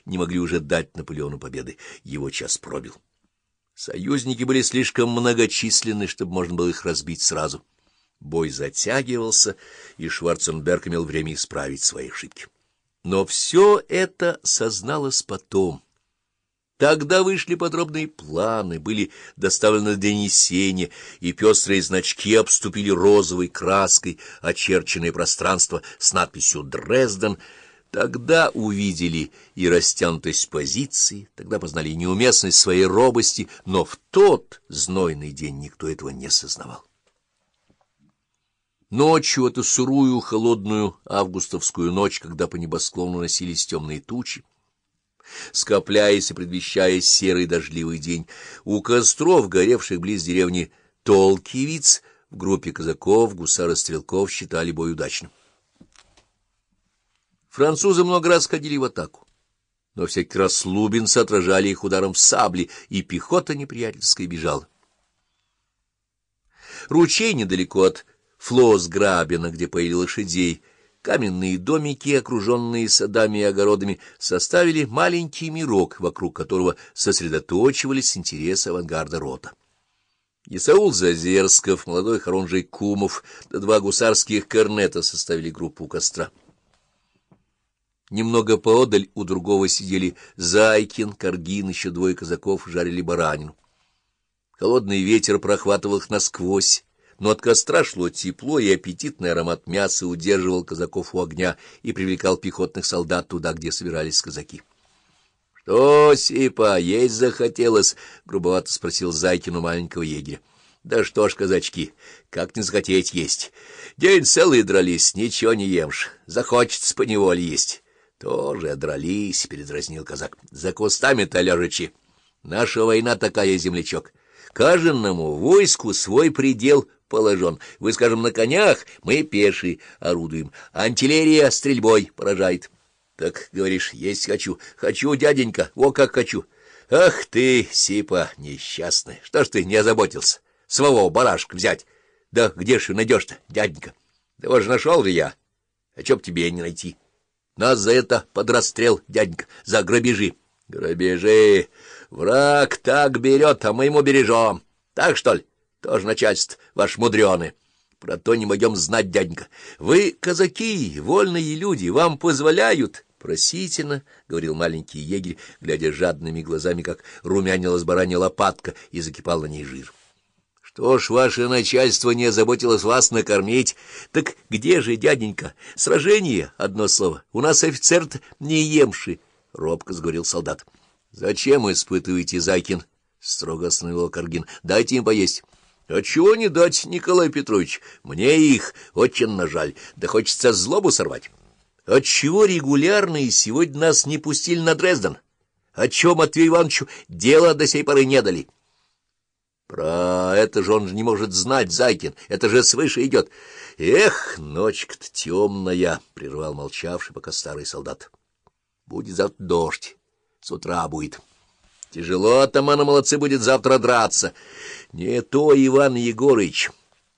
не могли уже дать Наполеону победы. Его час пробил. Союзники были слишком многочисленны, чтобы можно было их разбить сразу. Бой затягивался, и Шварценберг имел время исправить свои ошибки. Но все это созналось потом. Тогда вышли подробные планы, были доставлены донесения, и пестрые значки обступили розовой краской очерченное пространство с надписью «Дрезден». Тогда увидели и растянутость позиции, тогда познали неуместность своей робости, но в тот знойный день никто этого не сознавал. Ночью, эту сырую, холодную августовскую ночь, когда по небосклону носились темные тучи, скопляясь и предвещая серый дождливый день, у костров, горевших близ деревни Толкивиц, в группе казаков, гусар и стрелков считали бой удачным. Французы много раз ходили в атаку, но всякий раз лубенцы отражали их ударом в сабли, и пехота неприятельская бежала. Ручей недалеко от Флосграбена, где поили лошадей, каменные домики, окруженные садами и огородами, составили маленький мирок, вокруг которого сосредоточивались интересы авангарда рота. Исаул Зазерсков, молодой хорунжий Кумов, да два гусарских корнета составили группу у костра. Немного поодаль у другого сидели Зайкин, Каргин, еще двое казаков жарили баранину. Холодный ветер прохватывал их насквозь, но от костра шло тепло, и аппетитный аромат мяса удерживал казаков у огня и привлекал пехотных солдат туда, где собирались казаки. — Что, Сипа, есть захотелось? — грубовато спросил Зайкин у маленького егеря. — Да что ж, казачки, как не захотеть есть? День целый дрались, ничего не емшь, захочется поневоле есть. — Тоже дрались, — передразнил казак. — За кустами-то лежачи. Наша война такая, землячок. Каждому войску свой предел положен. Вы, скажем, на конях, мы пешие орудуем. Артиллерия стрельбой поражает. Так, говоришь, есть хочу. Хочу, дяденька, о, как хочу. Ах ты, Сипа, несчастный, что ж ты не озаботился? Самого барашка взять. Да где ж найдешь-то, дяденька? Да вот же нашел же я. А чё б тебе не найти? Нас за это под расстрел, дяденька, за грабежи. Грабежи! Враг так берет, а мы ему бережем. Так, что ли? Тоже начальство ваш мудрёный. Про то не могем знать, дяденька. Вы, казаки, вольные люди, вам позволяют? Просительно, — говорил маленький егерь, глядя жадными глазами, как румянилась баранья лопатка, и закипал на ней жир. Что ж, ваше начальство не озаботилось вас накормить? Так где же, дяденька, сражение, одно слово? У нас офицер-то не емши, — робко сговорил солдат. — Зачем испытываете, Зайкин? — строго остановил Каргин. — Дайте им поесть. — А чего не дать, Николай Петрович? Мне их очень жаль, да хочется злобу сорвать. Отчего регулярные сегодня нас не пустили на Дрезден? Отчего Матвею Ивановичу дело до сей поры не дали? — Про это же он не может знать, Зайкин, это же свыше идет. — Эх, ночка-то темная, — прервал молчавший пока старый солдат. — Будет завтра дождь, с утра будет. Тяжело, атамана молодцы, будет завтра драться. — Не то, Иван Егорыч,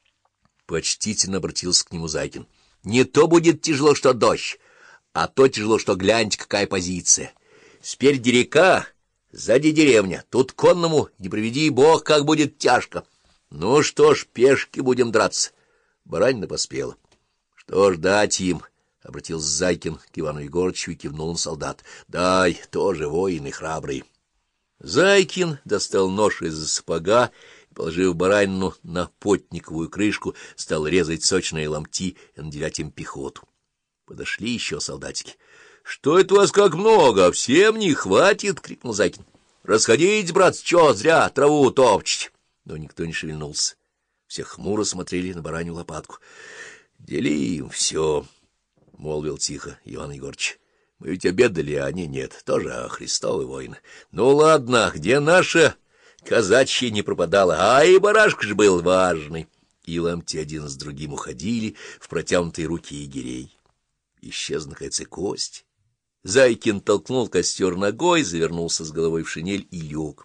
— почтительно обратился к нему Зайкин, — не то будет тяжело, что дождь, а то тяжело, что гляньте, какая позиция. Спереди река, сзади деревня, тут конному, не приведи бог, как будет тяжко. Ну что ж, пешки будем драться. Баранина поспела. Что ж, дать им, — обратился Зайкин к Ивану Егорычу и кивнул на солдат. — Дай, тоже воины храбрые. Зайкин достал нож из-за сапога и, положив баранину на потниковую крышку, стал резать сочные ломти и наделять им пехоту. Подошли еще солдатики. — Что это у вас как много? Всем не хватит! — крикнул Зайкин. — Расходитесь, брат, чё зря траву топчете? Но никто не шевельнулся. Все хмуро смотрели на баранью лопатку. — Дели им все, — молвил тихо Иван Егорыч. — Мы ведь обедали, а они нет. Тоже Христовы воины. Ну ладно, где наша казачья не пропадала? А и барашка ж был важный. И ломти один с другим уходили в протянутые руки егерей. Исчез, наконец, и кость. Зайкин толкнул костер ногой, завернулся с головой в шинель и лег.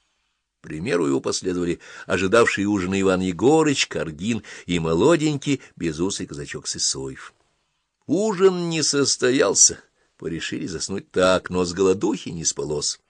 К примеру его последовали ожидавшие ужина Иван Егорыч, Каргин и молоденький безусый казачок Сысоев. Ужин не состоялся, порешили заснуть так, но с голодухи не спалось.